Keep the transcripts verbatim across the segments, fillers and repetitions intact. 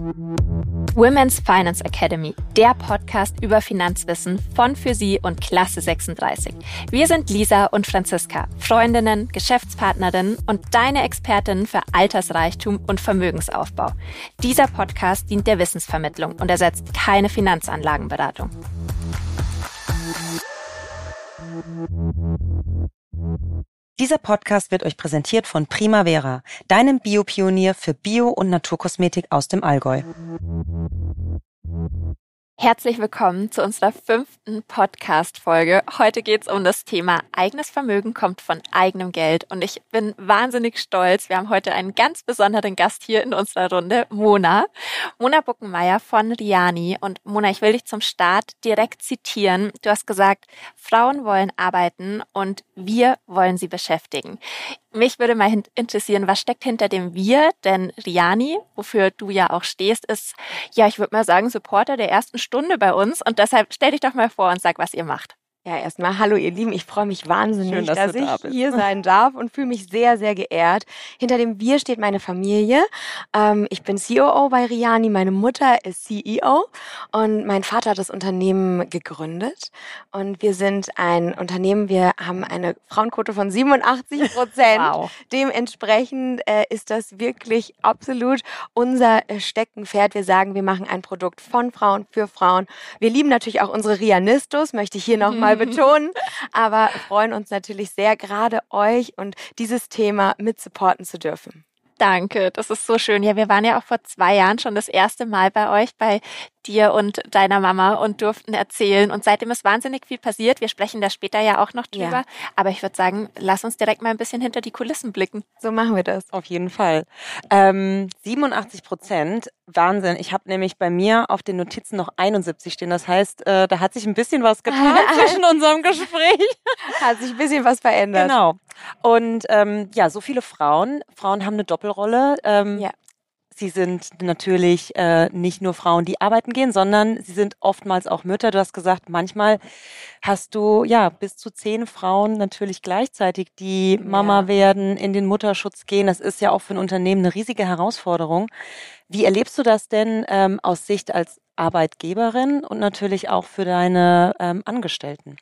Women's Finance Academy, der Podcast über Finanzwissen von, für Sie und Klasse sechsunddreißig. Wir sind Lisa und Franziska, Freundinnen, Geschäftspartnerinnen und deine Expertinnen für Altersreichtum und Vermögensaufbau. Dieser Podcast dient der Wissensvermittlung und ersetzt keine Finanzanlagenberatung. Dieser Podcast wird euch präsentiert von Primavera, deinem Biopionier für Bio- und Naturkosmetik aus dem Allgäu. Herzlich willkommen zu unserer fünften Podcast-Folge. Heute geht es um das Thema eigenes Vermögen kommt von eigenem Geld und ich bin wahnsinnig stolz. Wir haben heute einen ganz besonderen Gast hier in unserer Runde, Mona. Mona Buckenmeier von Riani. Und Mona, ich will dich zum Start direkt zitieren. Du hast gesagt, Frauen wollen arbeiten und wir wollen sie beschäftigen. Mich würde mal interessieren, was steckt hinter dem Wir? Denn Riani, wofür du ja auch stehst, ist, ja, ich würde mal sagen, Supporter der ersten Stunde bei uns. Und deshalb stell dich doch mal vor und sag, was ihr macht. Ja, erstmal hallo ihr Lieben, ich freue mich wahnsinnig, Schön, dass dass du ich da bist. hier sein darf und fühle mich sehr, sehr geehrt. Hinter dem Wir steht meine Familie. Ähm, ich bin C O O bei Riani, meine Mutter ist C E O und mein Vater hat das Unternehmen gegründet. Und wir sind ein Unternehmen, wir haben eine Frauenquote von siebenundachtzig Prozent. Wow. Dementsprechend äh, ist das wirklich absolut unser äh, Steckenpferd. Wir sagen, wir machen ein Produkt von Frauen für Frauen. Wir lieben natürlich auch unsere Rianistos, möchte ich hier nochmal betonen, aber freuen uns natürlich sehr, gerade euch und dieses Thema mit supporten zu dürfen. Danke, das ist so schön. Ja, wir waren ja auch vor zwei Jahren schon das erste Mal bei euch, bei dir und deiner Mama und durften erzählen. Und seitdem ist wahnsinnig viel passiert. Wir sprechen da später ja auch noch drüber. Ja. Aber ich würde sagen, lass uns direkt mal ein bisschen hinter die Kulissen blicken. So machen wir das. Auf jeden Fall. Ähm, siebenundachtzig Prozent, Wahnsinn. Ich habe nämlich bei mir auf den Notizen noch einundsiebzig stehen. Das heißt, äh, da hat sich ein bisschen was getan zwischen unserem Gespräch. Hat sich ein bisschen was verändert. Genau. Und ähm, ja, so viele Frauen. Frauen haben eine Doppelrolle. Ähm, Ja. Sie sind natürlich äh, nicht nur Frauen, die arbeiten gehen, sondern sie sind oftmals auch Mütter. Du hast gesagt, manchmal hast du ja bis zu zehn Frauen natürlich gleichzeitig, die Mama Ja. werden, in den Mutterschutz gehen. Das ist ja auch für ein Unternehmen eine riesige Herausforderung. Wie erlebst du das denn ähm, aus Sicht als Arbeitgeberin und natürlich auch für deine ähm, Angestellten?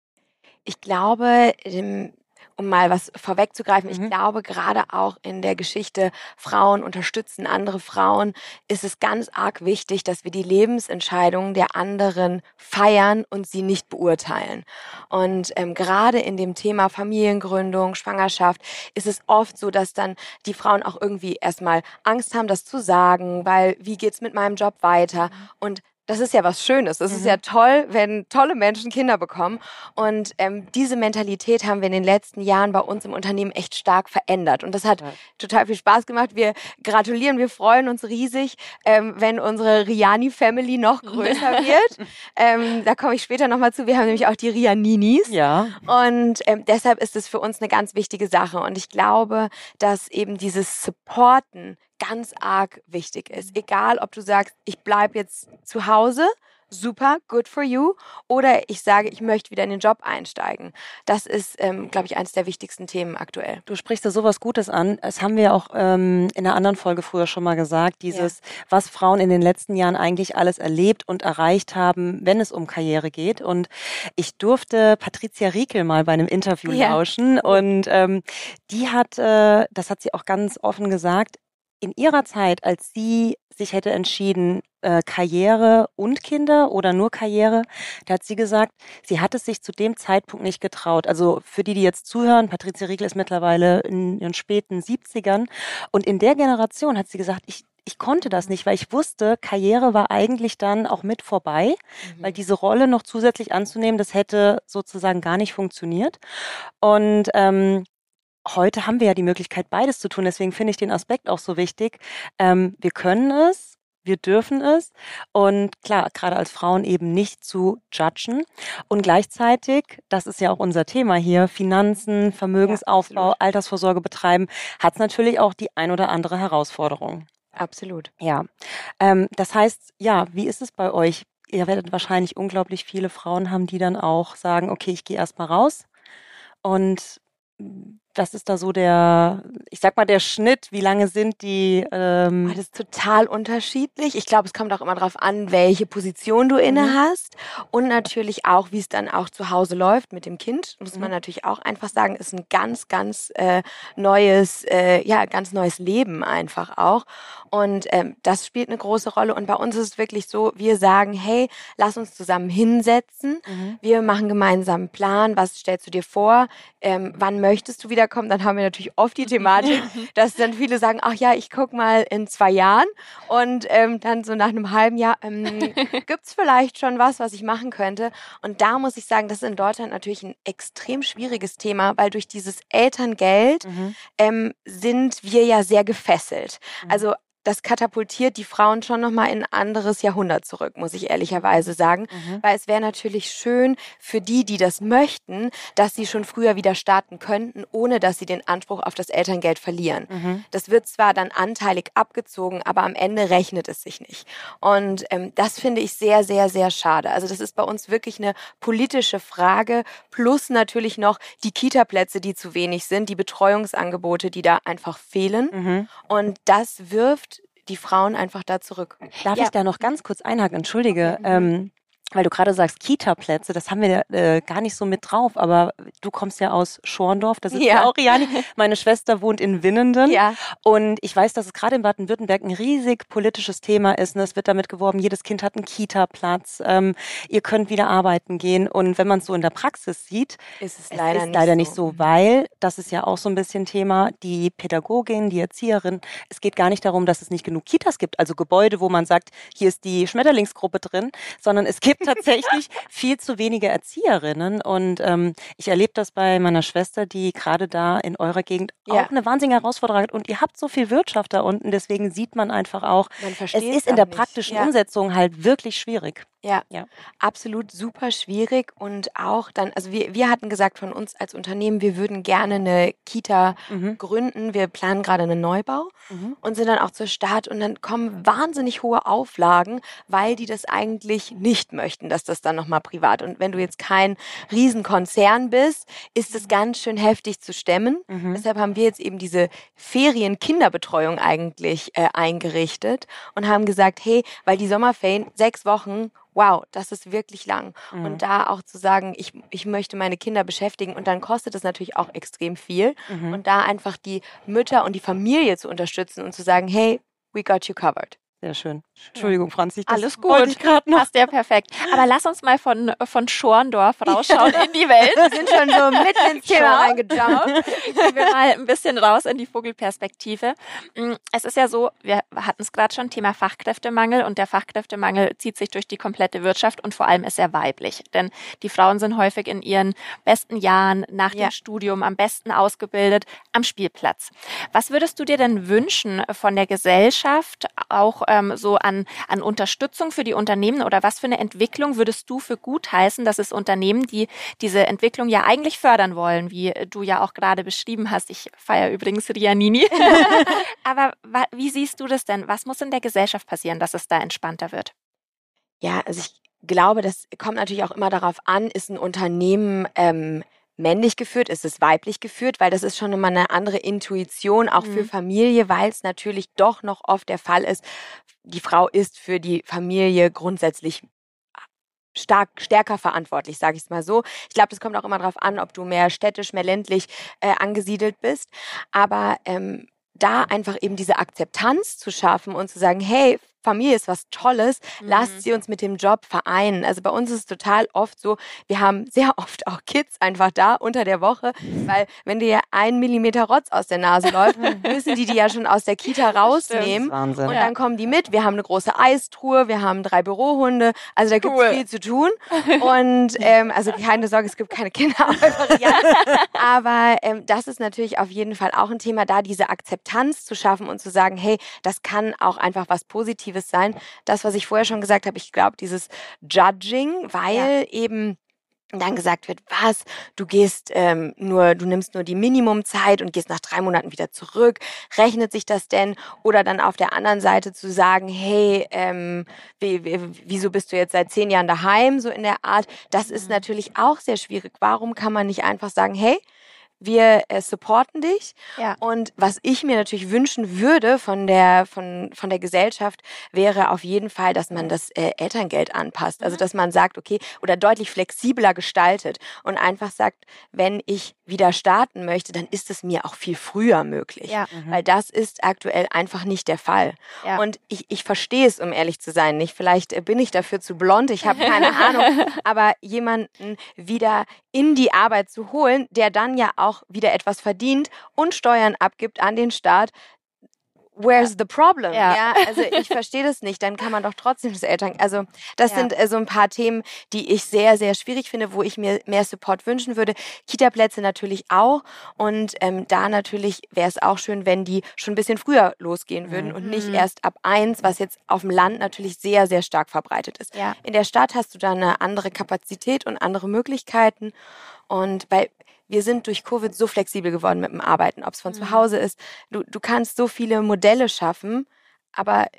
Ich glaube, ähm, um mal was vorwegzugreifen, ich Mhm. glaube, gerade auch in der Geschichte Frauen unterstützen andere Frauen, ist es ganz arg wichtig, dass wir die Lebensentscheidungen der anderen feiern und sie nicht beurteilen. Und ähm, gerade in dem Thema Familiengründung, Schwangerschaft ist es oft so, dass dann die Frauen auch irgendwie erstmal Angst haben, das zu sagen, weil wie geht's mit meinem Job weiter? Und das ist ja was Schönes. Es ist ja toll, wenn tolle Menschen Kinder bekommen. Und ähm, diese Mentalität haben wir in den letzten Jahren bei uns im Unternehmen echt stark verändert. Und das hat Ja. total viel Spaß gemacht. Wir gratulieren, wir freuen uns riesig, ähm, wenn unsere Riani-Family noch größer wird. Ähm, da komme ich später nochmal zu. Wir haben nämlich auch die Rianinis. Ja. Und ähm, deshalb ist es für uns eine ganz wichtige Sache. Und ich glaube, dass eben dieses Supporten ganz arg wichtig ist. Egal, ob du sagst, ich bleibe jetzt zu Hause, super, good for you, oder ich sage, ich möchte wieder in den Job einsteigen. Das ist, ähm, glaube ich, eines der wichtigsten Themen aktuell. Du sprichst da sowas Gutes an. Das haben wir auch ähm, in einer anderen Folge früher schon mal gesagt. Dieses, was Frauen in den letzten Jahren eigentlich alles erlebt und erreicht haben, wenn es um Karriere geht. Und ich durfte Patricia Riekel mal bei einem Interview Ja. lauschen. Und ähm, die hat, äh, das hat sie auch ganz offen gesagt, in ihrer Zeit, als sie sich hätte entschieden, äh, Karriere und Kinder oder nur Karriere, da hat sie gesagt, sie hat es sich zu dem Zeitpunkt nicht getraut. Also für die, die jetzt zuhören, Patricia Riekel ist mittlerweile in ihren späten siebzigern und in der Generation hat sie gesagt, ich ich konnte das nicht, weil ich wusste, Karriere war eigentlich dann auch mit vorbei, Mhm. weil diese Rolle noch zusätzlich anzunehmen, das hätte sozusagen gar nicht funktioniert. Und ähm, heute haben wir ja die Möglichkeit, beides zu tun. Deswegen finde ich den Aspekt auch so wichtig. Ähm, wir können es, wir dürfen es. Und klar, gerade als Frauen eben nicht zu judgen. Und gleichzeitig, das ist ja auch unser Thema hier, Finanzen, Vermögensaufbau, Ja, Altersvorsorge betreiben, hat es natürlich auch die ein oder andere Herausforderung. Absolut. Ja, ähm, das heißt, ja, wie ist es bei euch? Ihr werdet wahrscheinlich unglaublich viele Frauen haben, die dann auch sagen, okay, ich gehe erst mal raus und was ist da so der, ich sag mal, der Schnitt? Wie lange sind die? Ähm das ist total unterschiedlich. Ich glaube, es kommt auch immer darauf an, welche Position du inne mhm. hast und natürlich auch, wie es dann auch zu Hause läuft mit dem Kind. Muss mhm. man natürlich auch einfach sagen, ist ein ganz, ganz äh, neues, äh, ja, ganz neues Leben einfach auch. Und ähm, das spielt eine große Rolle. Und bei uns ist es wirklich so, wir sagen, hey, lass uns zusammen hinsetzen. Mhm. Wir machen gemeinsam einen Plan. Was stellst du dir vor? Ähm, wann möchtest du wiederkommen? Dann haben wir natürlich oft die Thematik, dass dann viele sagen, ach ja, ich guck mal in zwei Jahren. Und ähm, dann so nach einem halben Jahr, ähm, gibt's vielleicht schon was, was ich machen könnte? Und da muss ich sagen, das ist in Deutschland natürlich ein extrem schwieriges Thema, weil durch dieses Elterngeld mhm. ähm, sind wir ja sehr gefesselt. Mhm. Also das katapultiert die Frauen schon nochmal in ein anderes Jahrhundert zurück, muss ich ehrlicherweise sagen. Mhm. Weil es wäre natürlich schön für die, die das möchten, dass sie schon früher wieder starten könnten, ohne dass sie den Anspruch auf das Elterngeld verlieren. Mhm. Das wird zwar dann anteilig abgezogen, aber am Ende rechnet es sich nicht. Und ähm, das finde ich sehr, sehr, sehr schade. Also das ist bei uns wirklich eine politische Frage, plus natürlich noch die Kita-Plätze, die zu wenig sind, die Betreuungsangebote, die da einfach fehlen. Mhm. Und das wirft die Frauen einfach da zurück. Darf ja. ich da noch ganz kurz einhaken? Entschuldige. Okay. Ähm, weil du gerade sagst, Kita-Plätze, das haben wir äh, gar nicht so mit drauf, aber du kommst ja aus Schorndorf, da sitzt ja, ja auch Riani. Meine Schwester wohnt in Winnenden ja. und ich weiß, dass es gerade in Baden-Württemberg ein riesig politisches Thema ist. Ne? Es wird damit geworben, jedes Kind hat einen Kita-Platz, ähm, ihr könnt wieder arbeiten gehen und wenn man es so in der Praxis sieht, ist es leider, es ist nicht, leider so. nicht so, weil das ist ja auch so ein bisschen Thema, die Pädagogin, die Erzieherin, es geht gar nicht darum, dass es nicht genug Kitas gibt, also Gebäude, wo man sagt, hier ist die Schmetterlingsgruppe drin, sondern es gibt tatsächlich viel zu wenige Erzieherinnen und ähm, ich erlebe das bei meiner Schwester, die gerade da in eurer Gegend ja. auch eine wahnsinnige Herausforderung hat und ihr habt so viel Wirtschaft da unten, deswegen sieht man einfach auch, man es ist in der praktischen ja. Umsetzung halt wirklich schwierig. Ja, ja, absolut super schwierig und auch dann, also wir, wir hatten gesagt von uns als Unternehmen, wir würden gerne eine Kita mhm. gründen. Wir planen gerade einen Neubau mhm. und sind dann auch zur Start und dann kommen wahnsinnig hohe Auflagen, weil die das eigentlich nicht möchten, dass das dann nochmal privat. Und wenn du jetzt kein Riesenkonzern bist, ist es ganz schön heftig zu stemmen. Mhm. Deshalb haben wir jetzt eben diese Ferien-Kinderbetreuung eigentlich äh, eingerichtet und haben gesagt, hey, weil die Sommerferien sechs Wochen wow, das ist wirklich lang. Mhm. Und da auch zu sagen, ich, ich möchte meine Kinder beschäftigen und dann kostet es natürlich auch extrem viel. Mhm. Und da einfach die Mütter und die Familie zu unterstützen und zu sagen, hey, we got you covered. Sehr schön. Entschuldigung, Franzi. Das Alles gut. Ich noch. Passt ja perfekt. Aber lass uns mal von, von Schorndorf rausschauen in die Welt. Wir sind schon so mitten ins Thema reingejumpt. Gehen wir mal ein bisschen raus in die Vogelperspektive. Es ist ja so, wir hatten es gerade schon, Thema Fachkräftemangel und der Fachkräftemangel zieht sich durch die komplette Wirtschaft und vor allem ist er weiblich. Denn die Frauen sind häufig in ihren besten Jahren nach ja. dem Studium am besten ausgebildet am Spielplatz. Was würdest du dir denn wünschen von der Gesellschaft, auch ähm, so an, an Unterstützung für die Unternehmen oder was für eine Entwicklung würdest du für gut heißen, dass es Unternehmen, die diese Entwicklung ja eigentlich fördern wollen, wie du ja auch gerade beschrieben hast. Ich feiere übrigens Rianini. Aber wa- wie siehst du das denn? Was muss in der Gesellschaft passieren, dass es da entspannter wird? Ja, also ich glaube, das kommt natürlich auch immer darauf an, ist ein Unternehmen ähm, männlich geführt, ist es weiblich geführt, weil das ist schon immer eine andere Intuition, auch mhm. für Familie, weil es natürlich doch noch oft der Fall ist, die Frau ist für die Familie grundsätzlich stark stärker verantwortlich, sage ich es mal so. Ich glaube, das kommt auch immer darauf an, ob du mehr städtisch, mehr ländlich äh, angesiedelt bist, aber ähm, da einfach eben diese Akzeptanz zu schaffen und zu sagen, hey, Familie ist was Tolles, mhm. lasst sie uns mit dem Job vereinen. Also bei uns ist es total oft so, wir haben sehr oft auch Kids einfach da unter der Woche, weil wenn dir ja ein Millimeter Rotz aus der Nase läuft, müssen die die ja schon aus der Kita rausnehmen Wahnsinn. Und dann kommen die mit. Wir haben eine große Eistruhe, wir haben drei Bürohunde, also da gibt es cool. viel zu tun und ähm, also keine Sorge, es gibt keine Kinderarbeit-Variante, aber ähm, das ist natürlich auf jeden Fall auch ein Thema, da diese Akzeptanz zu schaffen und zu sagen, hey, das kann auch einfach was Positives sein. Das, was ich vorher schon gesagt habe, ich glaube, dieses Judging, weil ja. eben dann gesagt wird, was, du gehst ähm, nur, du nimmst nur die Minimumzeit und gehst nach drei Monaten wieder zurück, rechnet sich das denn? Oder dann auf der anderen Seite zu sagen, hey, ähm, wie, wie, wieso bist du jetzt seit zehn Jahren daheim, so in der Art, das ist natürlich auch sehr schwierig. Warum kann man nicht einfach sagen, hey, wir äh, supporten dich. Ja. Und was ich mir natürlich wünschen würde von der von von der Gesellschaft, wäre auf jeden Fall, dass man das äh, Elterngeld anpasst. Also dass man sagt, okay, oder deutlich flexibler gestaltet und einfach sagt, wenn ich wieder starten möchte, dann ist es mir auch viel früher möglich. Ja. Mhm. Weil das ist aktuell einfach nicht der Fall. Ja. Und ich, ich verstehe es, um ehrlich zu sein, nicht. Vielleicht äh, bin ich dafür zu blond, ich habe keine Ahnung. Aber jemanden wieder in die Arbeit zu holen, der dann ja auch wieder etwas verdient und Steuern abgibt an den Staat, where's the problem? Ja. Ja, also ich verstehe das nicht. Dann kann man doch trotzdem das Eltern... Also das Ja. sind äh, so ein paar Themen, die ich sehr, sehr schwierig finde, wo ich mir mehr Support wünschen würde. Kita-Plätze natürlich auch. Und ähm, da natürlich wäre es auch schön, wenn die schon ein bisschen früher losgehen würden Mhm. und nicht Mhm. erst ab eins, was jetzt auf dem Land natürlich sehr, sehr stark verbreitet ist. Ja. In der Stadt hast du da eine andere Kapazität und andere Möglichkeiten. Und bei wir sind durch Covid so flexibel geworden mit dem Arbeiten, ob es von Mhm. zu Hause ist. Du, du kannst so viele Modelle schaffen, aber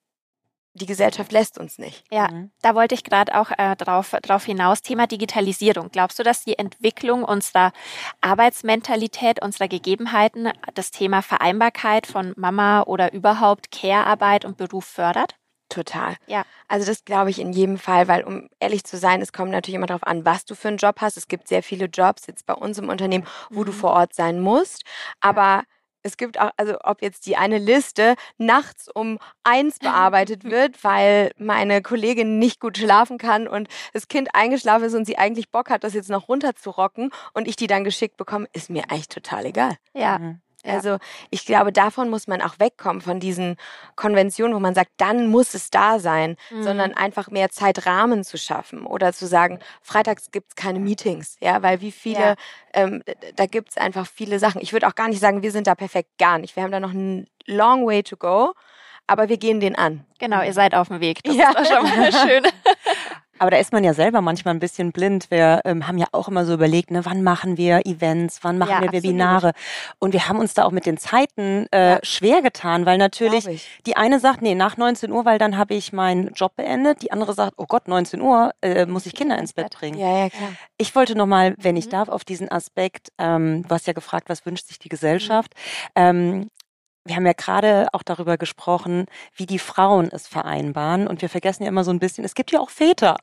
die Gesellschaft lässt uns nicht. Ja, Mhm. da wollte ich gerade auch äh, drauf, drauf hinaus. Thema Digitalisierung. Glaubst du, dass die Entwicklung unserer Arbeitsmentalität, unserer Gegebenheiten, das Thema Vereinbarkeit von Mama oder überhaupt Care-Arbeit und Beruf fördert? Total. Ja. Also das glaube ich in jedem Fall, weil um ehrlich zu sein, es kommt natürlich immer darauf an, was du für einen Job hast. Es gibt sehr viele Jobs jetzt bei uns im Unternehmen, wo Mhm. du vor Ort sein musst. Aber es gibt auch, also ob jetzt die eine Liste nachts um eins bearbeitet wird, weil meine Kollegin nicht gut schlafen kann und das Kind eingeschlafen ist und sie eigentlich Bock hat, das jetzt noch runterzurocken und ich die dann geschickt bekomme, ist mir eigentlich total egal. Ja. Mhm. Ja. Also ich glaube, davon muss man auch wegkommen, von diesen Konventionen, wo man sagt, dann muss es da sein, Mhm. sondern einfach mehr Zeitrahmen zu schaffen oder zu sagen, freitags gibt's keine Meetings, ja, weil wie viele, Ja. ähm, d- da gibt's einfach viele Sachen. Ich würde auch gar nicht sagen, wir sind da perfekt, gar nicht. Wir haben da noch einen long way to go, aber wir gehen den an. Genau, ihr seid auf dem Weg. Das Ja. ist doch schon mal schön. Aber da ist man ja selber manchmal ein bisschen blind. Wir ähm, haben ja auch immer so überlegt, ne, wann machen wir Events, wann machen Ja, wir absolut. Webinare. Und wir haben uns da auch mit den Zeiten äh, Ja. schwer getan, weil natürlich Glaub ich. die eine sagt, nee, nach neunzehn Uhr, weil dann habe ich meinen Job beendet. Die andere sagt, oh Gott, neunzehn Uhr äh, muss ich Kinder ins Bett bringen. Ja, ja, klar. Ich wollte nochmal, wenn ich Mhm. darf, auf diesen Aspekt, ähm, du hast ja gefragt, was wünscht sich die Gesellschaft? Ähm, wir haben ja gerade auch darüber gesprochen, wie die Frauen es vereinbaren. Und wir vergessen ja immer so ein bisschen, es gibt ja auch Väter.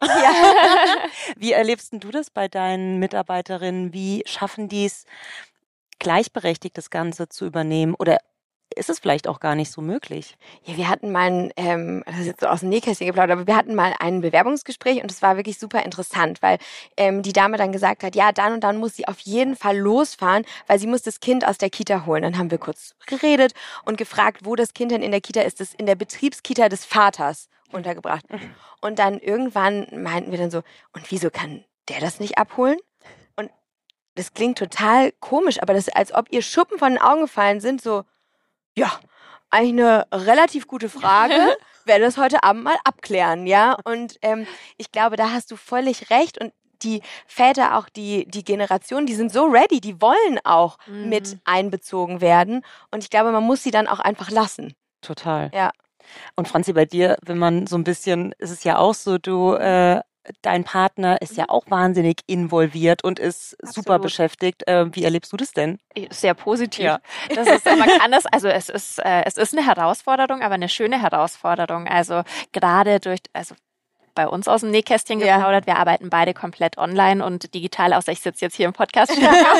Wie erlebst denn du das bei deinen Mitarbeiterinnen? Wie schaffen die es, gleichberechtigt das Ganze zu übernehmen? Oder ist es vielleicht auch gar nicht so möglich? Ja, wir hatten mal ein, ähm, das ist jetzt so aus dem Nähkästchen geplaudert, aber wir hatten mal ein Bewerbungsgespräch und es war wirklich super interessant, weil ähm, die Dame dann gesagt hat, ja, dann und dann muss sie auf jeden Fall losfahren, weil sie muss das Kind aus der Kita holen. Dann haben wir kurz geredet und gefragt, wo das Kind denn in der Kita ist. Das ist in der Betriebskita des Vaters untergebracht. Und dann irgendwann meinten wir dann so, und wieso kann der das nicht abholen? Und das klingt total komisch, aber das ist, als ob ihr Schuppen von den Augen gefallen sind, so, ja, eigentlich eine relativ gute Frage. Werde das heute Abend mal abklären, ja. Und ähm, ich glaube, da hast du völlig recht. Und die Väter, auch die die Generation, die sind so ready, die wollen auch Mhm. mit einbezogen werden. Und ich glaube, man muss sie dann auch einfach lassen. Total. Ja. Und Franzi, bei dir, wenn man so ein bisschen, ist es ja auch so, du, äh, dein Partner ist ja auch wahnsinnig involviert und ist super Absolut. beschäftigt. Äh, wie erlebst du das denn? Sehr positiv. Ja. Das ist, man kann das, also es ist, äh, es ist eine Herausforderung, aber eine schöne Herausforderung. Also gerade durch, also bei uns aus dem Nähkästchen Ja. geplaudert. Wir arbeiten beide komplett online und digital, außer ich sitze jetzt hier im Podcast.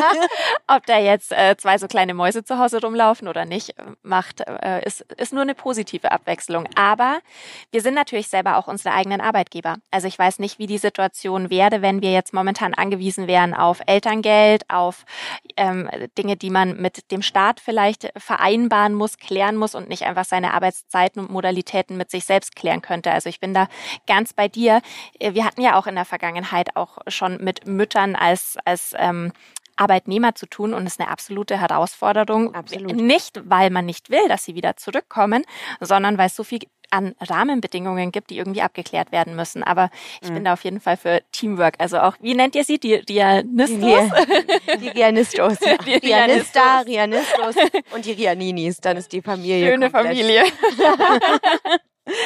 Ob da jetzt äh, zwei so kleine Mäuse zu Hause rumlaufen oder nicht, macht, äh, ist, ist nur eine positive Abwechslung. Aber wir sind natürlich selber auch unsere eigenen Arbeitgeber. Also ich weiß nicht, wie die Situation wäre, wenn wir jetzt momentan angewiesen wären auf Elterngeld, auf ähm, Dinge, die man mit dem Staat vielleicht vereinbaren muss, klären muss und nicht einfach seine Arbeitszeiten und Modalitäten mit sich selbst klären könnte. Also ich bin da ganz bei dir. Wir hatten ja auch in der Vergangenheit auch schon mit Müttern als, als ähm, Arbeitnehmer zu tun und es ist eine absolute Herausforderung. Absolut. Nicht, weil man nicht will, dass sie wieder zurückkommen, sondern weil es so viel an Rahmenbedingungen gibt, die irgendwie abgeklärt werden müssen. Aber ich Mhm. bin da auf jeden Fall für Teamwork. Also auch, wie nennt ihr sie? Die Rianistos? Die, die Rianistos. Ja. Die Rianista, Rianistos und die Rianinis. Dann ist die Familie Schöne komplett. Familie.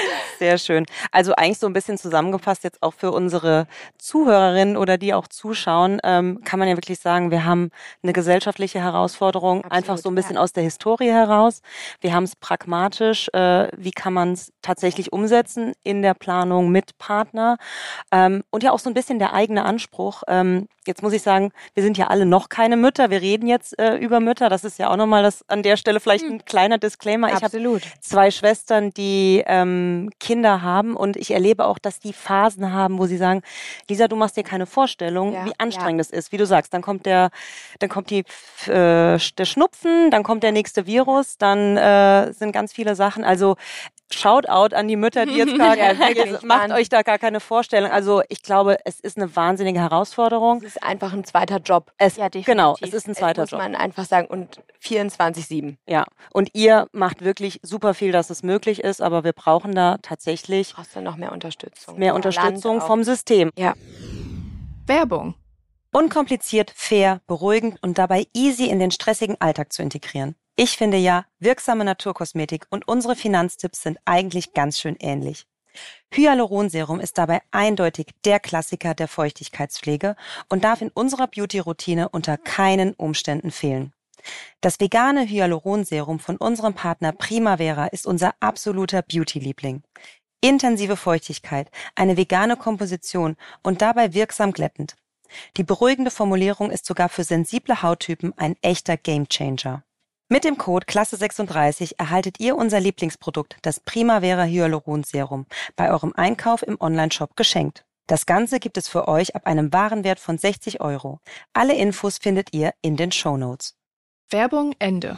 Sehr schön. Also eigentlich so ein bisschen zusammengefasst jetzt auch für unsere Zuhörerinnen oder die auch zuschauen, ähm, kann man ja wirklich sagen, wir haben eine gesellschaftliche Herausforderung, Absolut, einfach so ein bisschen ja. aus der Historie heraus. Wir haben es pragmatisch, äh, wie kann man es tatsächlich umsetzen in der Planung mit Partner ähm, und ja auch so ein bisschen der eigene Anspruch. Ähm, jetzt muss ich sagen, wir sind ja alle noch keine Mütter, wir reden jetzt äh, über Mütter, das ist ja auch nochmal das an der Stelle vielleicht ein kleiner Disclaimer. Ich habe Absolut. zwei Schwestern, die ähm, Kinder haben und ich erlebe auch, dass die Phasen haben, wo sie sagen, Lisa, du machst dir keine Vorstellung, Ja, wie anstrengend es ist. Wie du sagst, dann kommt der, dann kommt die, äh, der Schnupfen, dann kommt der nächste Virus, dann äh, sind ganz viele Sachen. Also Shoutout an die Mütter, die jetzt gar Ja, wirklich, macht Wahnsinn. euch da gar keine Vorstellung. Also ich glaube, es ist eine wahnsinnige Herausforderung. Es ist einfach ein zweiter Job. Es, Ja, definitiv. genau, es ist ein zweiter muss Job. man einfach sagen. Und vierundzwanzig sieben. Ja, und ihr macht wirklich super viel, dass es möglich ist, aber wir brauchen da tatsächlich Brauchst du noch mehr Unterstützung. mehr Ja, Unterstützung Land auch. vom System. Ja. Werbung. Unkompliziert, fair, beruhigend und dabei easy in den stressigen Alltag zu integrieren. Ich finde ja, wirksame Naturkosmetik und unsere Finanztipps sind eigentlich ganz schön ähnlich. Hyaluronserum ist dabei eindeutig der Klassiker der Feuchtigkeitspflege und darf in unserer Beauty-Routine unter keinen Umständen fehlen. Das vegane Hyaluronserum von unserem Partner Primavera ist unser absoluter Beauty-Liebling. Intensive Feuchtigkeit, eine vegane Komposition und dabei wirksam glättend. Die beruhigende Formulierung ist sogar für sensible Hauttypen ein echter Gamechanger. Mit dem Code Klasse sechsunddreißig erhaltet ihr unser Lieblingsprodukt, das Primavera Hyaluronserum, bei eurem Einkauf im Onlineshop geschenkt. Das Ganze gibt es für euch ab einem Warenwert von sechzig Euro. Alle Infos findet ihr in den Shownotes. Werbung Ende.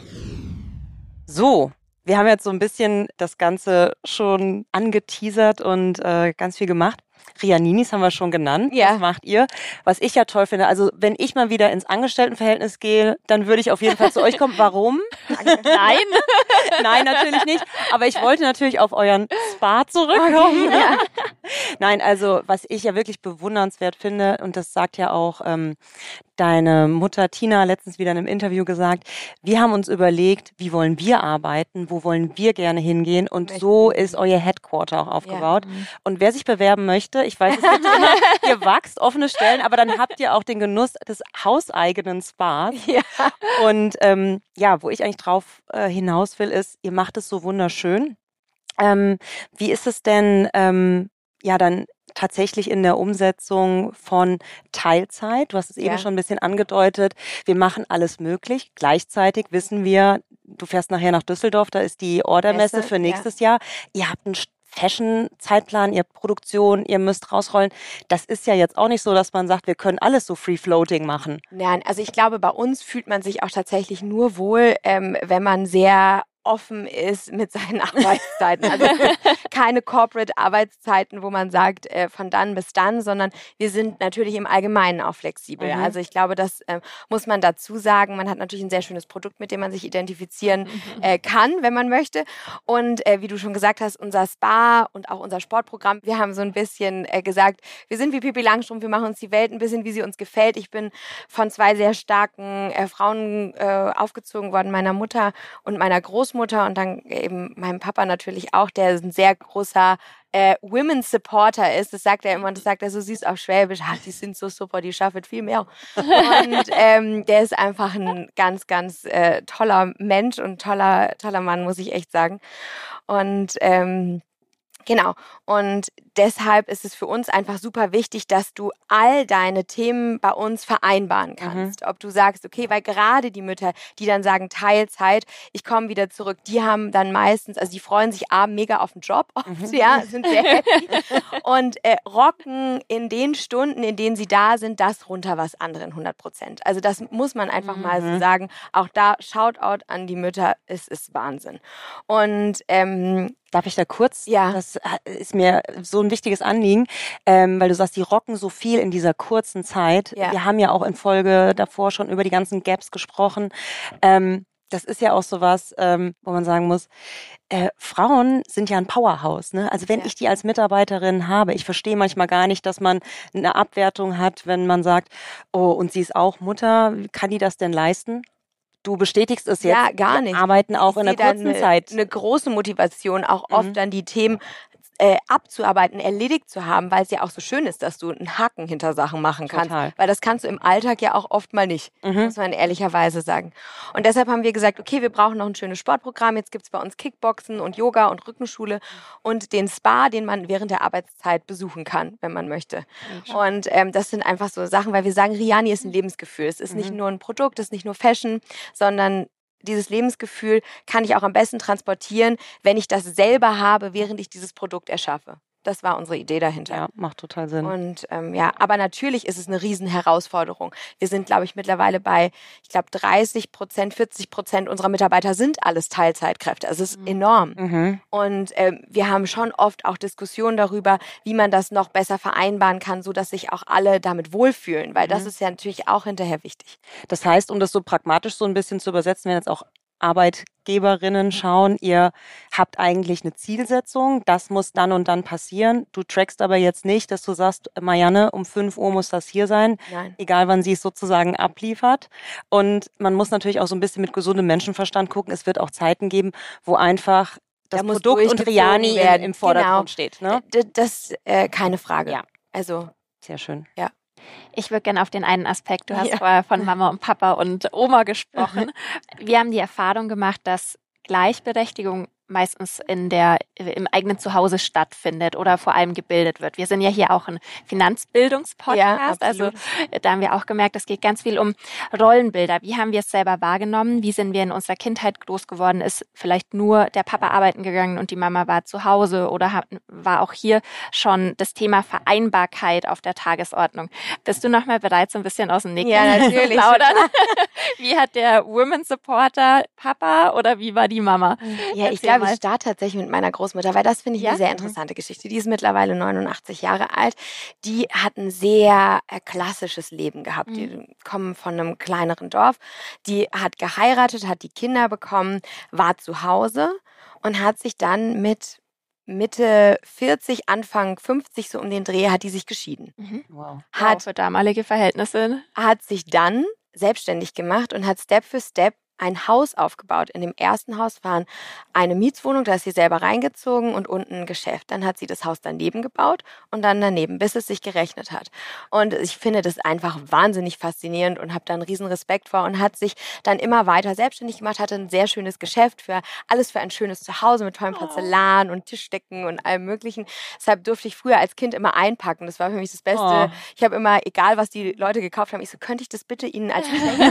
So, wir haben jetzt so ein bisschen das Ganze schon angeteasert und äh, ganz viel gemacht. Rianinis haben wir schon genannt. Ja. Was macht ihr? Was ich ja toll finde, also wenn ich mal wieder ins Angestelltenverhältnis gehe, dann würde ich auf jeden Fall zu euch kommen. Warum? Nein. Nein, natürlich nicht. Aber ich wollte natürlich auf euren Spa zurückkommen. Okay, ja. Nein, also was ich ja wirklich bewundernswert finde, und das sagt ja auch ähm, deine Mutter Tina letztens wieder in einem Interview gesagt, wir haben uns überlegt, wie wollen wir arbeiten, wo wollen wir gerne hingehen und Möchten so wir. ist euer Headquarter auch aufgebaut. Ja. Mhm. Und wer sich bewerben möchte, ich weiß, es gibt immer, ihr wachst, offene Stellen, aber dann habt ihr auch den Genuss des hauseigenen Spas. Ja. Und ähm, ja, wo ich eigentlich drauf äh, hinaus will, ist, ihr macht es so wunderschön. Ähm, wie ist es denn, ähm, ja, dann tatsächlich in der Umsetzung von Teilzeit? Du hast es eben Ja. schon ein bisschen angedeutet. Wir machen alles möglich. Gleichzeitig wissen wir, du fährst nachher nach Düsseldorf, da ist die Ordermesse Messe, für nächstes Jahr. Ihr habt einen Fashion-Zeitplan, ihr habt Produktion, ihr müsst rausrollen. Das ist ja jetzt auch nicht so, dass man sagt, wir können alles so free-floating machen. Nein, also ich glaube, bei uns fühlt man sich auch tatsächlich nur wohl, ähm, wenn man sehr offen ist mit seinen Arbeitszeiten. Also keine Corporate-Arbeitszeiten, wo man sagt, äh, von dann bis dann, sondern wir sind natürlich im Allgemeinen auch flexibel. Mhm. Also ich glaube, das äh, muss man dazu sagen. Man hat natürlich ein sehr schönes Produkt, mit dem man sich identifizieren äh, kann, wenn man möchte. Und äh, wie du schon gesagt hast, unser Spa und auch unser Sportprogramm, wir haben so ein bisschen äh, gesagt, wir sind wie Pippi Langstrumpf, wir machen uns die Welt ein bisschen, wie sie uns gefällt. Ich bin von zwei sehr starken äh, Frauen äh, aufgezogen worden, meiner Mutter und meiner Großmutter und dann eben meinem Papa natürlich auch, der ein sehr großer äh, Women's Supporter ist. Das sagt er immer und das sagt er so süß auf Schwäbisch. Ah, die sind so super, die schaffen viel mehr. Und ähm, der ist einfach ein ganz, ganz äh, toller Mensch und toller, toller Mann, muss ich echt sagen. Und ähm, genau. Und deshalb ist es für uns einfach super wichtig, dass du all deine Themen bei uns vereinbaren kannst. Mhm. Ob du sagst, okay, weil gerade die Mütter, die dann sagen Teilzeit, ich komme wieder zurück, die haben dann meistens, also die freuen sich A, mega auf den Job oft, mhm. ja, sind sehr happy und äh, rocken in den Stunden, in denen sie da sind, das runter, was anderen hundert Prozent. Also das muss man einfach mhm. mal so sagen. Auch da, Shoutout an die Mütter, es ist Wahnsinn. Und ähm, darf ich da kurz? Ja. Das ist mir so ein wichtiges Anliegen, ähm, weil du sagst, die rocken so viel in dieser kurzen Zeit. Ja. Wir haben ja auch in Folge davor schon über die ganzen Gaps gesprochen. Ähm, das ist ja auch sowas, ähm, wo man sagen muss, äh, Frauen sind ja ein Powerhouse, ne? Also wenn ja. ich die als Mitarbeiterin habe, ich verstehe manchmal gar nicht, dass man eine Abwertung hat, wenn man sagt, oh, und sie ist auch Mutter, kann die das denn leisten? Du bestätigst es jetzt. Ja, gar nicht. Wir arbeiten auch ich in der kurzen eine, Zeit. Eine große Motivation, auch oft mhm. dann die Themen äh, abzuarbeiten, erledigt zu haben, weil es ja auch so schön ist, dass du einen Haken hinter Sachen machen kannst. Total. Weil das kannst du im Alltag ja auch oft mal nicht, Mhm. muss man ehrlicherweise sagen. Und deshalb haben wir gesagt, okay, wir brauchen noch ein schönes Sportprogramm. Jetzt gibt's bei uns Kickboxen und Yoga und Rückenschule und den Spa, den man während der Arbeitszeit besuchen kann, wenn man möchte. Und ähm, das sind einfach so Sachen, weil wir sagen, Riani ist ein Lebensgefühl. Es ist Mhm. nicht nur ein Produkt, es ist nicht nur Fashion, sondern dieses Lebensgefühl kann ich auch am besten transportieren, wenn ich das selber habe, während ich dieses Produkt erschaffe. Das war unsere Idee dahinter. Ja, macht total Sinn. Und ähm, ja, aber natürlich ist es eine riesen Herausforderung. Wir sind, glaube ich, mittlerweile bei, ich glaube, dreißig Prozent, vierzig Prozent unserer Mitarbeiter sind alles Teilzeitkräfte. Also es ist enorm. Mhm. Und ähm, wir haben schon oft auch Diskussionen darüber, wie man das noch besser vereinbaren kann, so dass sich auch alle damit wohlfühlen, weil das ist ja natürlich auch hinterher wichtig. Das heißt, um das so pragmatisch so ein bisschen zu übersetzen, wenn jetzt auch Arbeitgeberinnen schauen, ihr habt eigentlich eine Zielsetzung, das muss dann und dann passieren. Du trackst aber jetzt nicht, dass du sagst, Marianne, um fünf Uhr muss das hier sein, Nein. egal wann sie es sozusagen abliefert. Und man muss natürlich auch so ein bisschen mit gesundem Menschenverstand gucken. Es wird auch Zeiten geben, wo einfach das Da muss Produkt und durchgezogen Riani im, werden. im Vordergrund Genau. steht. Ne? D- Das äh, keine Frage. Ja. Also Sehr schön. Ich würde gerne auf den einen Aspekt, du hast Ja. vorher von Mama und Papa und Oma gesprochen. Wir haben die Erfahrung gemacht, dass Gleichberechtigung meistens in der, im eigenen Zuhause stattfindet oder vor allem gebildet wird. Wir sind ja hier auch ein Finanzbildungspodcast, Ja, also absolut. da haben wir auch gemerkt, es geht ganz viel um Rollenbilder. Wie haben wir es selber wahrgenommen? Wie sind wir in unserer Kindheit groß geworden? Ist vielleicht nur der Papa arbeiten gegangen und die Mama war zu Hause oder hat, war auch hier schon das Thema Vereinbarkeit auf der Tagesordnung? Bist du noch mal bereit, so ein bisschen aus dem Nähkästchen Ja, natürlich, zu plaudern? Wie hat der Women Supporter Papa oder wie war die Mama? Ja, ich Erzähl glaube, mal. ich starte tatsächlich mit meiner Großmutter, weil das finde ich Ja? eine sehr interessante Geschichte. Die ist mittlerweile neunundachtzig Jahre alt. Die hat ein sehr äh, klassisches Leben gehabt. Die kommen von einem kleineren Dorf. Die hat geheiratet, hat die Kinder bekommen, war zu Hause und hat sich dann mit Mitte vierzig, Anfang fünfzig, so um den Dreh, hat die sich geschieden. Mhm. Wow. Wow, Hat, für damalige Verhältnisse. hat sich dann selbstständig gemacht und hat Step für Step ein Haus aufgebaut. In dem ersten Haus waren eine Mietswohnung, da ist sie selber reingezogen und unten ein Geschäft. Dann hat sie das Haus daneben gebaut und dann daneben, bis es sich gerechnet hat. Und ich finde das einfach wahnsinnig faszinierend und habe da einen riesen Respekt vor und hat sich dann immer weiter selbstständig gemacht, hatte ein sehr schönes Geschäft für alles für ein schönes Zuhause mit tollem Porzellan und Tischdecken und allem Möglichen. Deshalb durfte ich früher als Kind immer einpacken. Das war für mich das Beste. Oh. Ich habe immer, egal was die Leute gekauft haben, ich so, könnte ich das bitte Ihnen als Geschenk?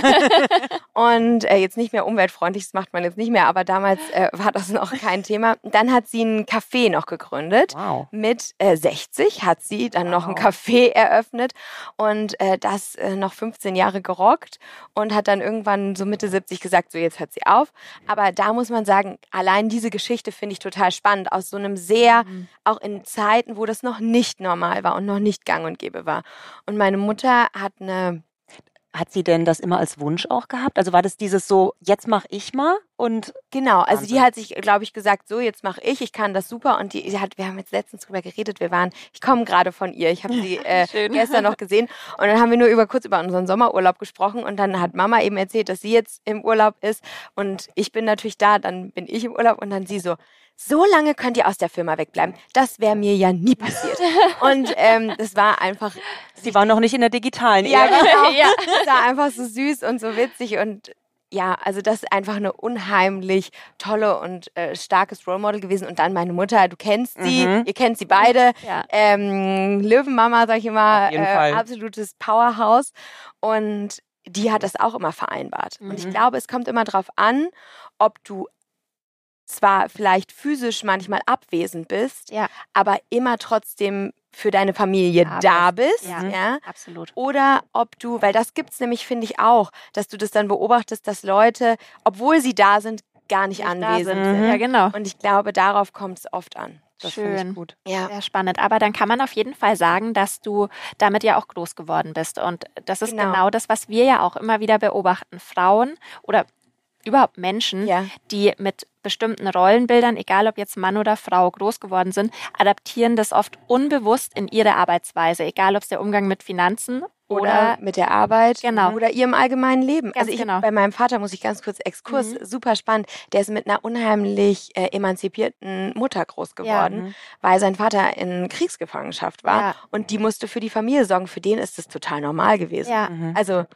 Und äh, jetzt nicht mehr umweltfreundlich, das macht man jetzt nicht mehr, aber damals äh, war das noch kein Thema. Dann hat sie ein Café noch gegründet. Wow. Mit äh, sechzig hat sie dann noch ein Café eröffnet und äh, das äh, noch fünfzehn Jahre gerockt und hat dann irgendwann so Mitte siebzig gesagt, so jetzt hört sie auf. Aber da muss man sagen, allein diese Geschichte finde ich total spannend, aus so einem sehr, Mhm. auch in Zeiten, wo das noch nicht normal war und noch nicht gang und gäbe war. Und meine Mutter hat eine Hat sie denn das immer als Wunsch auch gehabt? Also war das dieses so, jetzt mache ich mal und Genau, also Wahnsinn. die hat sich, glaube ich, gesagt, so, jetzt mache ich, ich kann das super. Und die, sie hat, wir haben jetzt letztens drüber geredet, wir waren, ich komme gerade von ihr, ich habe sie äh, Schön. gestern noch gesehen. Und dann haben wir nur über kurz über unseren Sommerurlaub gesprochen. Und dann hat Mama eben erzählt, dass sie jetzt im Urlaub ist. Und ich bin natürlich da, dann bin ich im Urlaub. Und dann sie so, so lange könnt ihr aus der Firma wegbleiben. Das wäre mir ja nie passiert. Und ähm, das war einfach, sie war noch nicht in der digitalen ja, Ära. genau. Ja. Das war einfach so süß und so witzig und ja, also das ist einfach eine unheimlich tolle und äh, starkes Role Model gewesen. Und dann meine Mutter, du kennst sie, Mhm. ihr kennt sie beide. Ja. Ähm, Löwenmama, sag ich immer, Auf jeden Fall. absolutes Powerhouse. Und die hat das auch immer vereinbart. Und ich Mhm. glaube, es kommt immer drauf an, ob du zwar vielleicht physisch manchmal abwesend bist, Ja. aber immer trotzdem für deine Familie Da da bist. Ja. Ja. Absolut. Oder ob du, weil das gibt's nämlich, finde ich auch, dass du das dann beobachtest, dass Leute, obwohl sie da sind, gar nicht, Nicht da anwesend sind. sind. Ja, genau. Und ich glaube, darauf kommt es oft an. Das finde Schön. ich gut. Ja, Sehr spannend. Aber dann kann man auf jeden Fall sagen, dass du damit ja auch groß geworden bist. Und das ist Genau. genau, das, was wir ja auch immer wieder beobachten. Frauen oder überhaupt Menschen, Ja. die mit bestimmten Rollenbildern, egal ob jetzt Mann oder Frau, groß geworden sind, adaptieren das oft unbewusst in ihre Arbeitsweise, egal ob es der Umgang mit Finanzen Oder, oder, mit der Arbeit Genau. oder ihrem allgemeinen Leben. Ganz also ich, genau. bei meinem Vater muss ich ganz kurz Exkurs, Mhm. super spannend. Der ist mit einer unheimlich äh, emanzipierten Mutter groß geworden, Mhm. weil sein Vater in Kriegsgefangenschaft war Ja. und die musste für die Familie sorgen. Für den ist das total normal gewesen. ja, Mhm. Also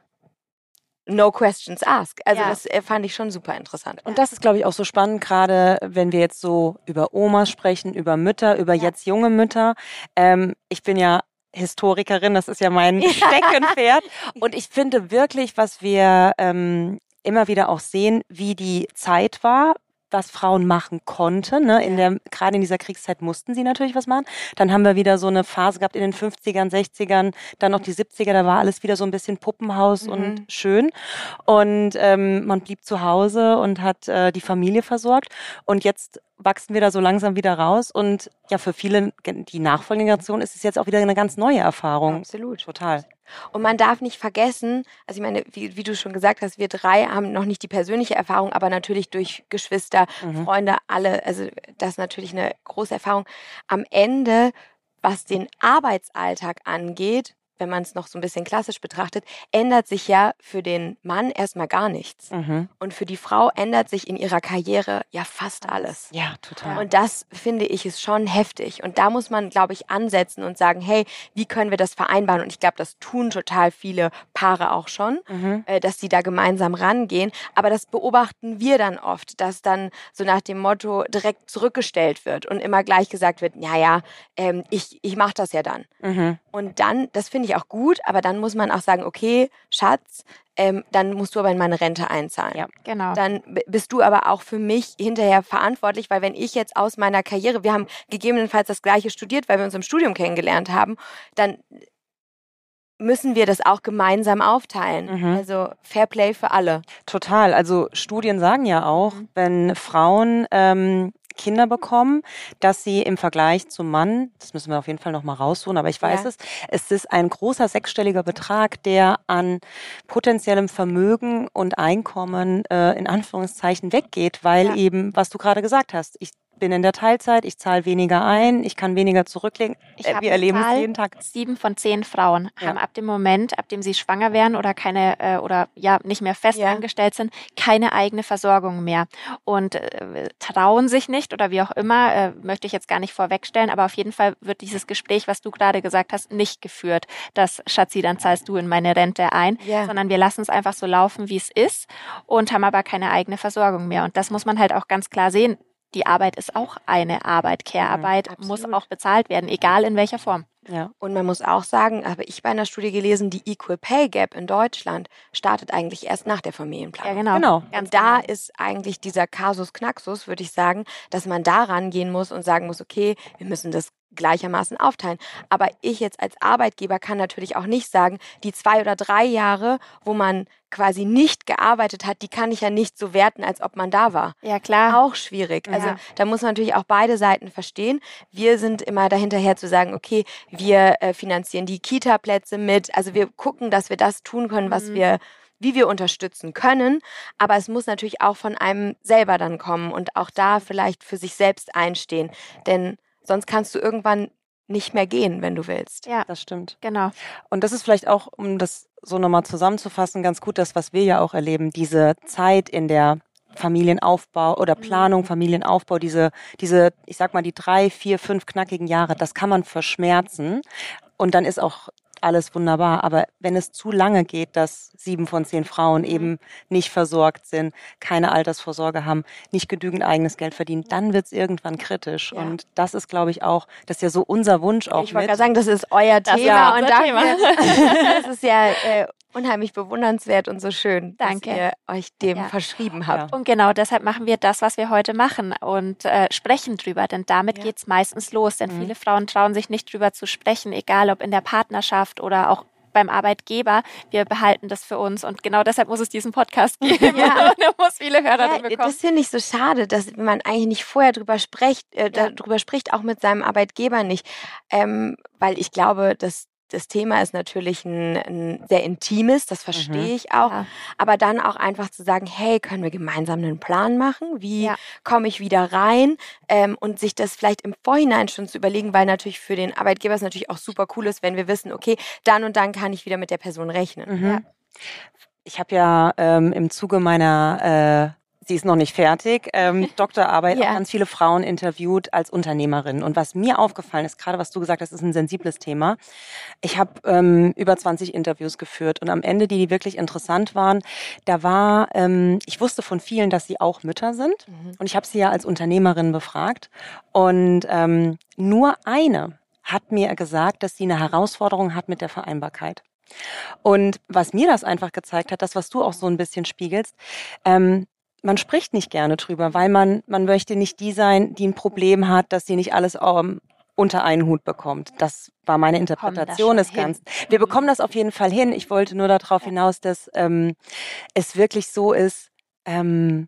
no questions asked. Also Ja. das äh, fand ich schon super interessant. Und das ist, glaube ich, auch so spannend, gerade wenn wir jetzt so über Omas sprechen, über Mütter, über Ja. jetzt junge Mütter. Ähm, ich bin ja Historikerin, das ist ja mein Steckenpferd. Und ich finde wirklich, was wir ähm, immer wieder auch sehen, wie die Zeit war, was Frauen machen konnten. Ne? In der, gerade in dieser Kriegszeit mussten sie natürlich was machen. Dann haben wir wieder so eine Phase gehabt in den fünfzigern, sechzigern, dann noch die siebziger, da war alles wieder so ein bisschen Puppenhaus Mhm. und schön. Und ähm, man blieb zu Hause und hat äh, die Familie versorgt. Und jetzt wachsen wir da so langsam wieder raus. Und ja, für viele, die nachfolgende Generation, ist es jetzt auch wieder eine ganz neue Erfahrung. Absolut. Total. Und man darf nicht vergessen, also ich meine, wie, wie du schon gesagt hast, wir drei haben noch nicht die persönliche Erfahrung, aber natürlich durch Geschwister, Mhm. Freunde, alle, also das ist natürlich eine große Erfahrung. Am Ende, was den Arbeitsalltag angeht, wenn man es noch so ein bisschen klassisch betrachtet, ändert sich ja für den Mann erstmal gar nichts. Mhm. Und für die Frau ändert sich in ihrer Karriere ja fast alles. Ja, total. Und das finde ich ist schon heftig. Und da muss man, glaube ich, ansetzen und sagen, hey, wie können wir das vereinbaren? Und ich glaube, das tun total viele Paare auch schon, Mhm. äh, dass sie da gemeinsam rangehen. Aber das beobachten wir dann oft, dass dann so nach dem Motto direkt zurückgestellt wird und immer gleich gesagt wird, ja, ja, ähm, ich, ich mache das ja dann. Mhm. Und dann, das finde ich auch gut, aber dann muss man auch sagen, okay, Schatz, ähm, dann musst du aber in meine Rente einzahlen. Ja. genau. Dann b- bist du aber auch für mich hinterher verantwortlich, weil wenn ich jetzt aus meiner Karriere, wir haben gegebenenfalls das Gleiche studiert, weil wir uns im Studium kennengelernt haben, dann müssen wir das auch gemeinsam aufteilen. Mhm. Also Fairplay für alle. Total. Also Studien sagen ja auch, Mhm. wenn Frauen ähm, Kinder bekommen, dass sie im Vergleich zum Mann, das müssen wir auf jeden Fall noch mal raussuchen, aber ich weiß Ja. es, es ist ein großer sechsstelliger Betrag, der an potenziellem Vermögen und Einkommen äh, in Anführungszeichen weggeht, weil Ja. eben, was du gerade gesagt hast, ich bin in der Teilzeit, ich zahle weniger ein, ich kann weniger zurücklegen. Ich Äh, hab wir eine erleben Zahl, es jeden Tag. Sieben von zehn Frauen Ja. haben ab dem Moment, ab dem sie schwanger werden oder keine äh, oder ja nicht mehr fest Ja. angestellt sind, keine eigene Versorgung mehr und äh, trauen sich nicht oder wie auch immer, äh, möchte ich jetzt gar nicht vorwegstellen, aber auf jeden Fall wird dieses Gespräch, was du gerade gesagt hast, nicht geführt, dass Schatzi, dann zahlst du in meine Rente ein, Ja. sondern wir lassen es einfach so laufen, wie es ist und haben aber keine eigene Versorgung mehr. Und das muss man halt auch ganz klar sehen. Die Arbeit ist auch eine Arbeit. Care-Arbeit Mhm, muss absolut. auch bezahlt werden, egal in welcher Form. Ja. Und man muss auch sagen, habe ich bei einer Studie gelesen, die Equal Pay Gap in Deutschland startet eigentlich erst nach der Familienplanung. Ja, genau. Genau. Ganz Und da genau. ist eigentlich dieser Kasus Knaxus, würde ich sagen, dass man da rangehen muss und sagen muss, okay, wir müssen das gleichermaßen aufteilen. Aber ich jetzt als Arbeitgeber kann natürlich auch nicht sagen, die zwei oder drei Jahre, wo man quasi nicht gearbeitet hat, die kann ich ja nicht so werten, als ob man da war. Ja, klar. Auch schwierig. Also Ja. da muss man natürlich auch beide Seiten verstehen. Wir sind immer dahinterher zu sagen, okay, wir äh, finanzieren die Kita-Plätze mit. Also wir gucken, dass wir das tun können, was Mhm. wir, wie wir unterstützen können. Aber es muss natürlich auch von einem selber dann kommen und auch da vielleicht für sich selbst einstehen. Denn sonst kannst du irgendwann nicht mehr gehen, wenn du willst. Ja, Das stimmt. genau. Und das ist vielleicht auch, um das so nochmal zusammenzufassen, ganz gut das, was wir ja auch erleben, diese Zeit in der Familienaufbau oder Planung, Familienaufbau, diese, diese, ich sag mal, die drei, vier, fünf knackigen Jahre, das kann man verschmerzen und dann ist auch alles wunderbar. Aber wenn es zu lange geht, dass sieben von zehn Frauen eben nicht versorgt sind, keine Altersvorsorge haben, nicht genügend eigenes Geld verdienen, dann wird es irgendwann kritisch. Ja. Und das ist, glaube ich, auch, das ist ja so unser Wunsch auch Ich wollte mit. gerade sagen, das ist euer Das ist Thema unser und dafür, Thema. das ist ja äh, unheimlich bewundernswert und so schön, Danke. dass ihr euch dem Ja. verschrieben habt. Und genau deshalb machen wir das, was wir heute machen und äh, sprechen drüber, denn damit Ja. geht's meistens los. Denn Mhm. viele Frauen trauen sich nicht drüber zu sprechen, egal ob in der Partnerschaft oder auch beim Arbeitgeber. Wir behalten das für uns und genau deshalb muss es diesen Podcast geben Ja. und er muss viele Hörer Ja, bekommen. das finde ich so schade, dass man eigentlich nicht vorher drüber spricht, äh, Ja. darüber spricht, auch mit seinem Arbeitgeber nicht, ähm, weil ich glaube, dass das Thema ist natürlich ein, ein sehr intimes, das verstehe Mhm. ich auch. Ja. Aber dann auch einfach zu sagen, hey, können wir gemeinsam einen Plan machen? Wie Ja. komme ich wieder rein? Ähm, und sich das vielleicht im Vorhinein schon zu überlegen, weil natürlich für den Arbeitgeber es natürlich auch super cool ist, wenn wir wissen, okay, dann und dann kann ich wieder mit der Person rechnen. Mhm. Ja. Ich habe ja ähm, im Zuge meiner, äh, sie ist noch nicht fertig, ähm, Doktorarbeit Ja. auch ganz viele Frauen interviewt als Unternehmerinnen. Und was mir aufgefallen ist, gerade was du gesagt hast, ist ein sensibles Thema. Ich habe ähm, über zwanzig Interviews geführt und am Ende, die, die wirklich interessant waren, da war, ähm, ich wusste von vielen, dass sie auch Mütter sind. Mhm. Und ich habe sie ja als Unternehmerin befragt. Und ähm, nur eine hat mir gesagt, dass sie eine Herausforderung hat mit der Vereinbarkeit. Und was mir das einfach gezeigt hat, das, was du auch so ein bisschen spiegelst, ähm, man spricht nicht gerne drüber, weil man, man möchte nicht die sein, die ein Problem hat, dass sie nicht alles ähm, unter einen Hut bekommt. Das war meine Interpretation des Ganzen. Wir bekommen das auf jeden Fall hin. Ich wollte nur darauf hinaus, dass ähm, es wirklich so ist, ähm,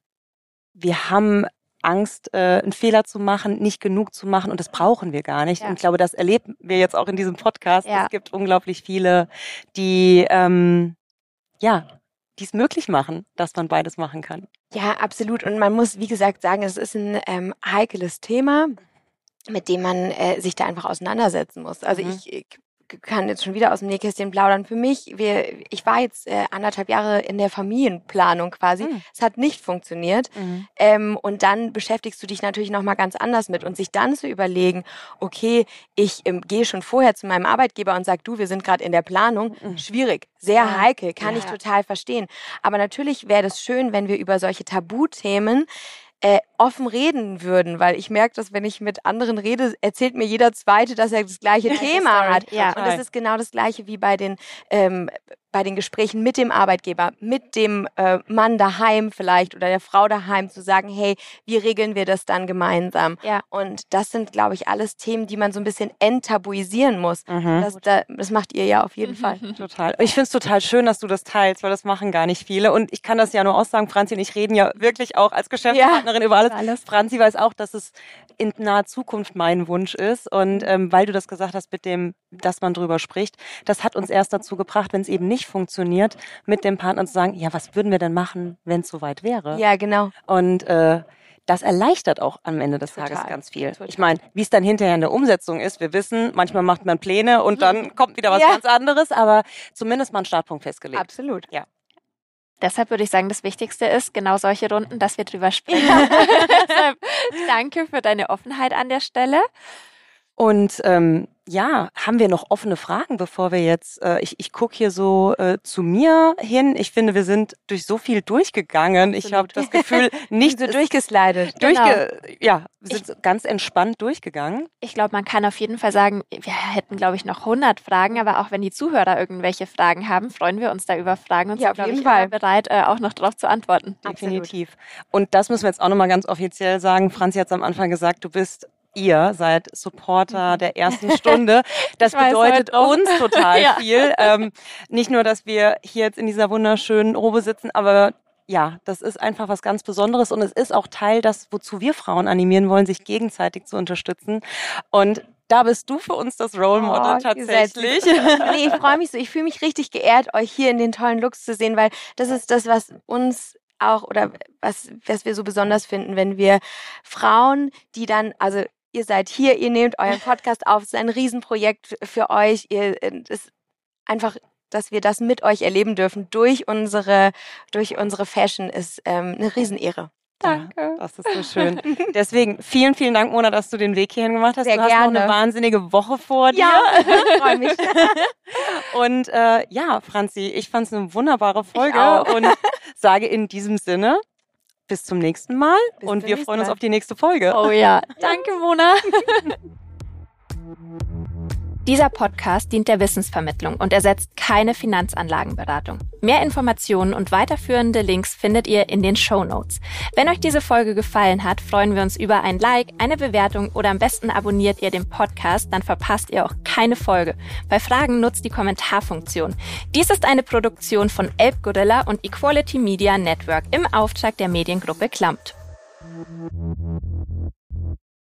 wir haben Angst, äh, einen Fehler zu machen, nicht genug zu machen und das brauchen wir gar nicht. Ja. Und ich glaube, das erleben wir jetzt auch in diesem Podcast. Ja. Es gibt unglaublich viele, die ähm, ja, die es möglich machen, dass man beides machen kann. Ja, absolut. Und man muss, wie gesagt, sagen, es ist ein ähm, heikles Thema, mit dem man äh, sich da einfach auseinandersetzen muss. Also Mhm. ich, ich kann jetzt schon wieder aus dem Nähkästchen plaudern. Für mich, wir, ich war jetzt äh, anderthalb Jahre in der Familienplanung quasi. Mhm. Es hat nicht funktioniert. Mhm. Ähm, und dann beschäftigst du dich natürlich nochmal ganz anders mit. Und sich dann zu überlegen, okay, ich ähm, gehe schon vorher zu meinem Arbeitgeber und sag, du, wir sind gerade in der Planung. Mhm. Schwierig, sehr Ja. heikel, kann Ja. ich total verstehen. Aber natürlich wäre das schön, wenn wir über solche Tabuthemen äh, offen reden würden, weil ich merke, dass wenn ich mit anderen rede, erzählt mir jeder Zweite, dass er das gleiche Thema Story. hat. Ja. Und das ist genau das Gleiche wie bei den ähm, bei den Gesprächen mit dem Arbeitgeber, mit dem äh, Mann daheim vielleicht oder der Frau daheim zu sagen, hey, wie regeln wir das dann gemeinsam? Ja. Und das sind, glaube ich, alles Themen, die man so ein bisschen enttabuisieren muss. Mhm. Das, da, das macht ihr ja auf jeden Fall. Total. Ich finde es total schön, dass du das teilst, weil das machen gar nicht viele. Und ich kann das ja nur aussagen, Franzi und ich reden ja wirklich auch als Geschäftspartnerin über alles. Alles. Franzi weiß auch, dass es in naher Zukunft mein Wunsch ist. Und ähm, weil du das gesagt hast mit dem, dass man drüber spricht, das hat uns erst dazu gebracht, wenn es eben nicht funktioniert, mit dem Partner zu sagen, ja, was würden wir denn machen, wenn es soweit wäre? Ja, genau. Und äh, das erleichtert auch am Ende des Total. Tages ganz viel. Total. Ich meine, wie es dann hinterher in der Umsetzung ist, wir wissen, manchmal macht man Pläne und dann kommt wieder was Ja. ganz anderes, aber zumindest mal einen Startpunkt festgelegt. Absolut. Deshalb würde ich sagen, das Wichtigste ist genau solche Runden, dass wir drüber sprechen. Deshalb danke für deine Offenheit an der Stelle. Und ähm, ja, haben wir noch offene Fragen, bevor wir jetzt, äh, ich, ich gucke hier so äh, zu mir hin. Ich finde, wir sind durch so viel durchgegangen. Ich habe das Gefühl, nicht so ist durchgeslidet. durchge ja, wir sind so ganz entspannt durchgegangen. Ich glaube, man kann auf jeden Fall sagen, wir hätten, glaube ich, noch hundert Fragen, aber auch wenn die Zuhörer irgendwelche Fragen haben, freuen wir uns da über Fragen und Ja, sind, auf glaube jeden ich, Fall. immer bereit, äh, auch noch darauf zu antworten. Definitiv. Und das müssen wir jetzt auch nochmal ganz offiziell sagen. Franzi hat es am Anfang gesagt, du bist ihr seid Supporter der ersten Stunde. Das Ich weiß bedeutet heute auch. uns total Ja. viel. Ähm, nicht nur, dass wir hier jetzt in dieser wunderschönen Robe sitzen, aber ja, das ist einfach was ganz Besonderes und es ist auch Teil das, wozu wir Frauen animieren wollen, sich gegenseitig zu unterstützen. Und da bist du für uns das Role Model Oh, ihr seid tatsächlich. Nee, ich freue mich so. Ich fühle mich richtig geehrt, euch hier in den tollen Looks zu sehen, weil das ist das, was uns auch oder was, was wir so besonders finden, wenn wir Frauen, die dann, also ihr seid hier, ihr nehmt euren Podcast auf, es ist ein Riesenprojekt für euch. Ihr, es ist einfach, dass wir das mit euch erleben dürfen durch unsere, durch unsere Fashion, ist ähm, eine Riesenehre. Danke. Ja, das ist so schön. Deswegen vielen, vielen Dank, Mona, dass du den Weg hierhin gemacht hast. Sehr du hast gerne. noch eine wahnsinnige Woche vor dir. ich freue mich. Und äh, ja, Franzi, ich fand es eine wunderbare Folge auch. und sage in diesem Sinne bis zum nächsten Mal Bis und zum wir nächsten freuen uns Mal. auf die nächste Folge. Oh ja, danke Mona. Dieser Podcast dient der Wissensvermittlung und ersetzt keine Finanzanlagenberatung. Mehr Informationen und weiterführende Links findet ihr in den Shownotes. Wenn euch diese Folge gefallen hat, freuen wir uns über ein Like, eine Bewertung oder am besten abonniert ihr den Podcast, dann verpasst ihr auch keine Folge. Bei Fragen nutzt die Kommentarfunktion. Dies ist eine Produktion von Elbgorilla und Equality Media Network im Auftrag der Mediengruppe Klammt.